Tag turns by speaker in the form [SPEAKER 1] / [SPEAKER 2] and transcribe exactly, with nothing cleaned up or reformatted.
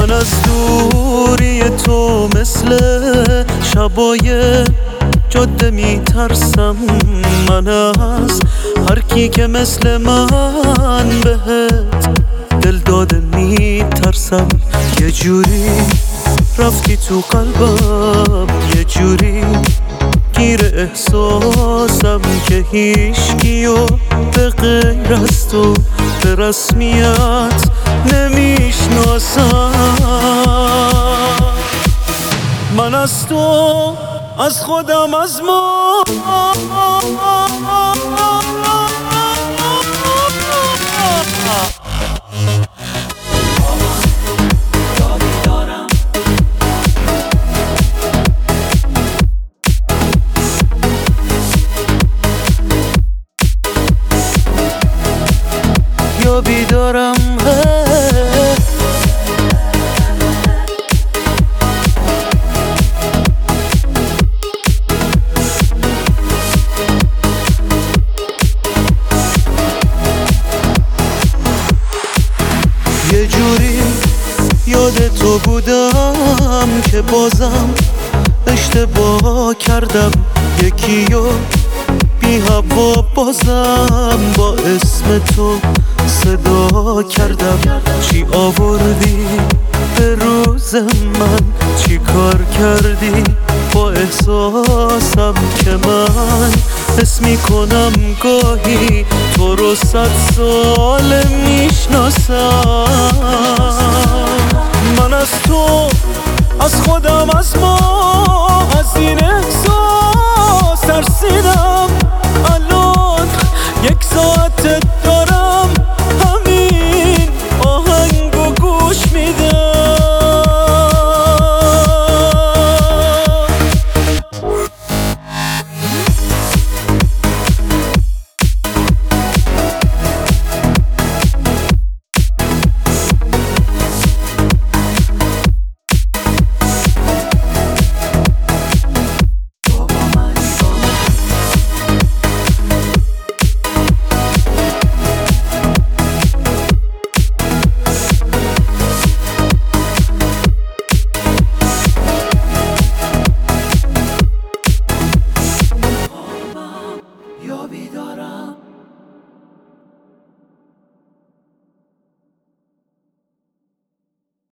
[SPEAKER 1] من از دوری تو مثل شبای جاده میترسم. من از هر کی که مثل من بهت دل داده میترسم. یه جوری رفتی تو قلبم، یه جوری گیر احساسم که هیچکیو به غیر از تو به رسمیت نمیشناسم. من از تو، از خودم، از ما یابی دارم. یه جوری یاد تو بودم که بازم اشتباه کردم. یکیو بی هوا بازم با اسم تو صدا کردم. چی آوردی به روز من، چی کار کردی با احساسم که من حس میکنم گاهی تو رو صد سال میشناسم.